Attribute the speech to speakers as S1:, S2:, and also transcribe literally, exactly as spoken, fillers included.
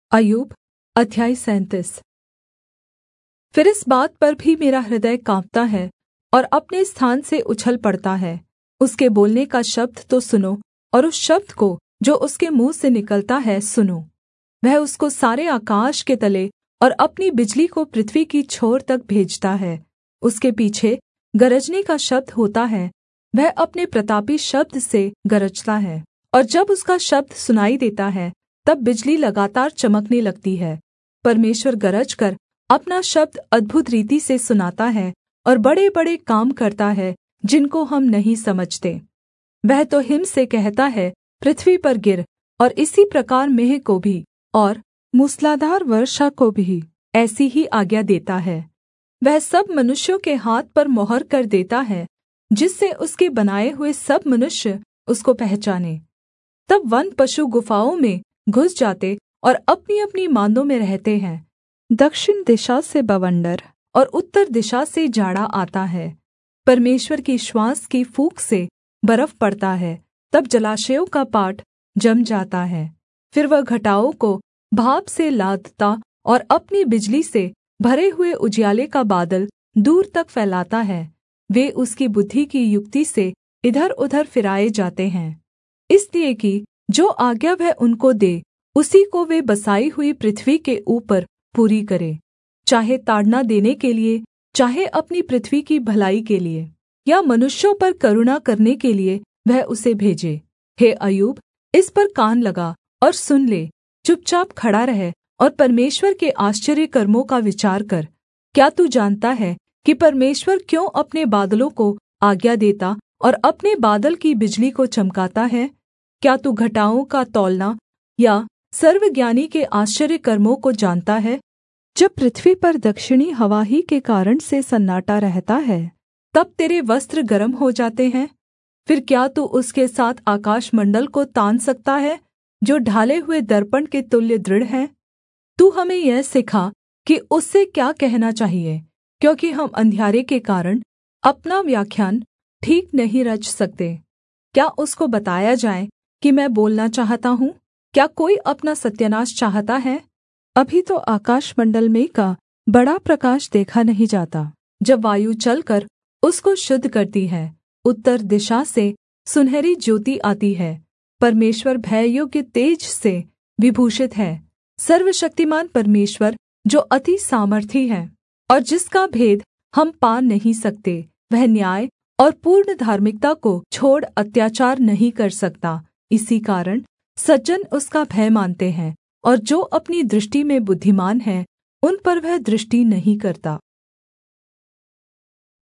S1: अय्यूब अध्याय सैंतीस। फिर इस बात पर भी मेरा हृदय काँपता है और अपने स्थान से उछल पड़ता है। उसके बोलने का शब्द तो सुनो, और उस शब्द को जो उसके मुँह से निकलता है सुनो। वह उसको सारे आकाश के तले और अपनी बिजली को पृथ्वी की छोर तक भेजता है। उसके पीछे गरजने का शब्द होता है, वह अपने प्रतापी शब्द से गरजता है। और जब उसका शब्द सुनाई देता है, तब बिजली लगातार चमकने लगती है। परमेश्वर गरज कर अपना शब्द अद्भुत रीति से सुनाता है और बड़े-बड़े काम करता है जिनको हम नहीं समझते। वह तो हिम से कहता है, पृथ्वी पर गिर, और इसी प्रकार मेंह को भी और मूसलाधार वर्षा को भी ऐसी ही आज्ञा देता है। वह सब मनुष्यों के हाथ पर मोहर कर देता है, जिससे उसके बनाए हुए सब मनुष्य उसको पहचाने। तब वन पशु गुफाओं में घुस जाते और अपनी-अपनी माँदों में रहते हैं। दक्षिण दिशा से बवंडर और उत्तर दिशा से जाड़ा आता है। परमेश्वर की श्वास की फूँक से बर्फ पड़ता है, तब जलाशयों का पाट जम जाता है। फिर वह घटाओं को भाप से लादता और अपनी बिजली से भरे हुए उजियाले का बादल दूर तक फैलाता है। वे उसकी बुद्धि की युक्ति से इधर-उधर फिराए जाते हैं, इसलिए कि जो आज्ञा वह उनको दे, उसी को वे बसाई हुई पृथ्वी के ऊपर पूरी करे, चाहे ताड़ना देने के लिए, चाहे अपनी पृथ्वी की भलाई के लिए, या मनुष्यों पर करुणा करने के लिए वह उसे भेजे। हे अय्यूब, इस पर कान लगा और सुन ले। चुपचाप खड़ा रह और परमेश्वर के आश्चर्य कर्मों का विचार कर। क्या तू जानता है कि परमेश्वर क्यों अपने बादलों को आज्ञा देता और अपने बादल की बिजली को चमकाता है? क्या तू घटाओं का तौलना या सर्वज्ञानी के आश्चर्य कर्मों को जानता है? जब पृथ्वी पर दक्षिणी हवा ही के कारण से सन्नाटा रहता है, तब तेरे वस्त्र गर्म हो जाते हैं। फिर क्या तू उसके साथ आकाशमण्डल को तान सकता है, जो ढाले हुए दर्पण के तुल्य दृढ़ है? तू हमें यह सिखा कि उससे क्या कहना चाहिए, क्योंकि हम अंधियारे के कारण अपना व्याख्यान ठीक नहीं रच सकते। क्या उसको बताया जाए कि मैं बोलना चाहता हूँ? क्या कोई अपना सत्यानाश चाहता है? अभी तो आकाशमण्डल में का बड़ा प्रकाश देखा नहीं जाता, जब वायु चलकर उसको शुद्ध करती है। उत्तर दिशा से सुनहरी ज्योति आती है। परमेश्वर भययोग्य तेज से विभूषित है। सर्वशक्तिमान परमेश्वर जो अति सामर्थी है और जिसका भेद हम पा नहीं सकते, वह न्याय और पूर्ण धार्मिकता को छोड़ अत्याचार नहीं कर सकता। इसी कारण सज्जन उसका भय मानते हैं, और जो अपनी दृष्टि में बुद्धिमान हैं, उन पर वह दृष्टि नहीं करता।